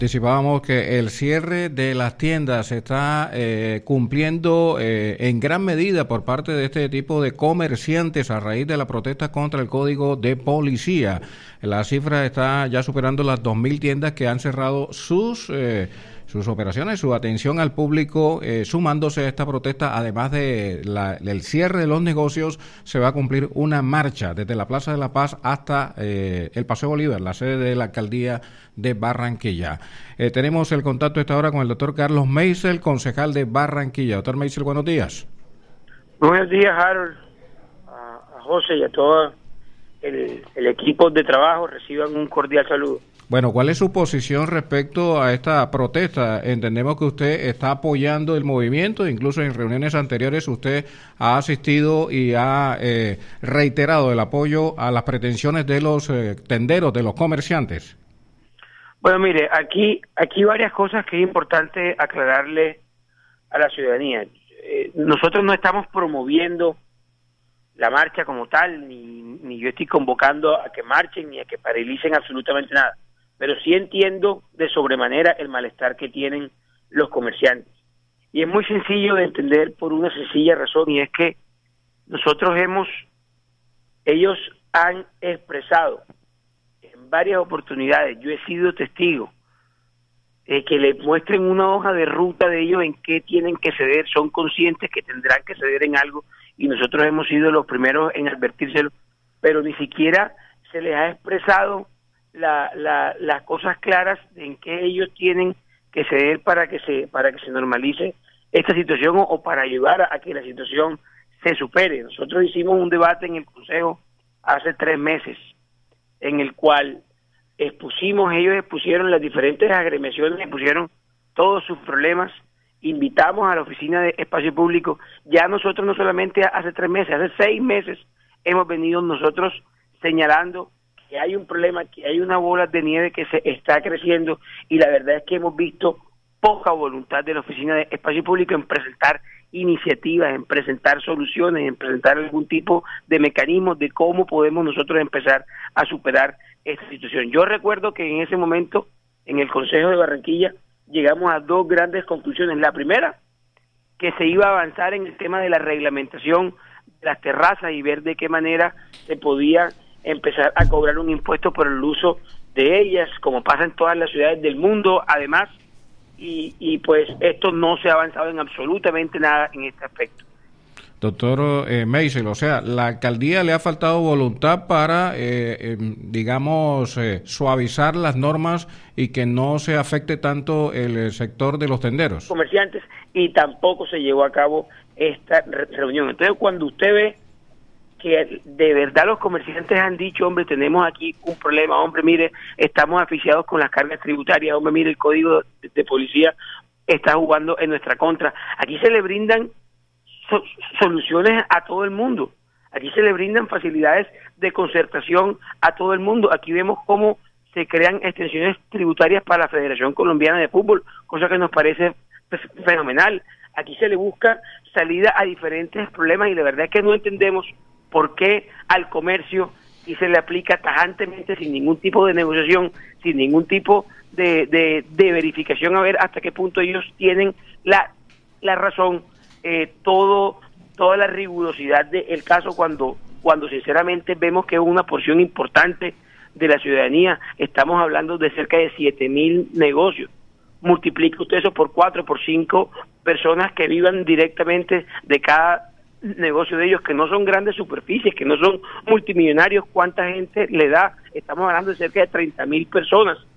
Anticipábamos que el cierre de las tiendas se está cumpliendo en gran medida por parte de este tipo de comerciantes a raíz de la protesta contra el Código de Policía. La cifra está ya superando las 2.000 tiendas que han cerrado sus operaciones, su atención al público, sumándose a esta protesta. Además del cierre de los negocios, se va a cumplir una marcha desde la Plaza de la Paz hasta el Paseo Bolívar, la sede de la Alcaldía de Barranquilla. Tenemos el contacto a esta hora con el doctor Carlos Meisel, concejal de Barranquilla. Doctor Meisel, buenos días. Buenos días, Harold, a José y a todo el equipo de trabajo. Reciban un cordial saludo. Bueno, ¿cuál es su posición respecto a esta protesta? Entendemos que usted está apoyando el movimiento, incluso en reuniones anteriores usted ha asistido y ha reiterado el apoyo a las pretensiones de los tenderos, de los comerciantes. Bueno, mire, aquí varias cosas que es importante aclararle a la ciudadanía. Nosotros no estamos promoviendo la marcha como tal, ni yo estoy convocando a que marchen ni a que paralicen absolutamente nada. Pero sí entiendo de sobremanera el malestar que tienen los comerciantes. Y es muy sencillo de entender por una sencilla razón, y es que ellos han expresado en varias oportunidades, yo he sido testigo, que le muestren una hoja de ruta de ellos en qué tienen que ceder, son conscientes que tendrán que ceder en algo, y nosotros hemos sido los primeros en advertírselo, pero ni siquiera se les ha expresado las cosas claras en que ellos tienen que ceder para que se normalice esta situación o para ayudar a que la situación se supere. Nosotros hicimos un debate en el Consejo hace 3 meses en el cual ellos expusieron las diferentes agremiaciones, expusieron todos sus problemas, invitamos a la Oficina de Espacio Público. Ya nosotros no solamente hace 3 meses, hace 6 meses hemos venido nosotros señalando que hay un problema, que hay una bola de nieve que se está creciendo, y la verdad es que hemos visto poca voluntad de la Oficina de Espacio Público en presentar iniciativas, en presentar soluciones, en presentar algún tipo de mecanismos de cómo podemos nosotros empezar a superar esta situación. Yo recuerdo que en ese momento, en el Consejo de Barranquilla, llegamos a 2 grandes conclusiones. La primera, que se iba a avanzar en el tema de la reglamentación de las terrazas y ver de qué manera se podía empezar a cobrar un impuesto por el uso de ellas, como pasa en todas las ciudades del mundo, además, y pues esto no se ha avanzado en absolutamente nada en este aspecto. Doctor Meisel, o sea, la alcaldía le ha faltado voluntad para, suavizar las normas y que no se afecte tanto el sector de los tenderos. Comerciantes, y tampoco se llevó a cabo esta reunión. Entonces, cuando usted ve que de verdad los comerciantes han dicho, hombre, tenemos aquí un problema, hombre, mire, estamos asfixiados con las cargas tributarias, hombre, mire, el código de policía está jugando en nuestra contra. Aquí se le brindan soluciones a todo el mundo, aquí se le brindan facilidades de concertación a todo el mundo. Aquí vemos cómo se crean extensiones tributarias para la Federación Colombiana de Fútbol, cosa que nos parece fenomenal. Aquí se le busca salida a diferentes problemas, y la verdad es que no entendemos por qué al comercio sí se le aplica tajantemente, sin ningún tipo de negociación, sin ningún tipo de verificación, a ver hasta qué punto ellos tienen la razón, toda la rigurosidad del caso, cuando sinceramente vemos que es una porción importante de la ciudadanía. Estamos hablando de cerca de 7.000 negocios. Multiplica usted eso por 4, por 5 personas que vivan directamente de cada negocio de ellos, que no son grandes superficies, que no son multimillonarios. ¿Cuánta gente le da? Estamos hablando de cerca de 30.000 personas.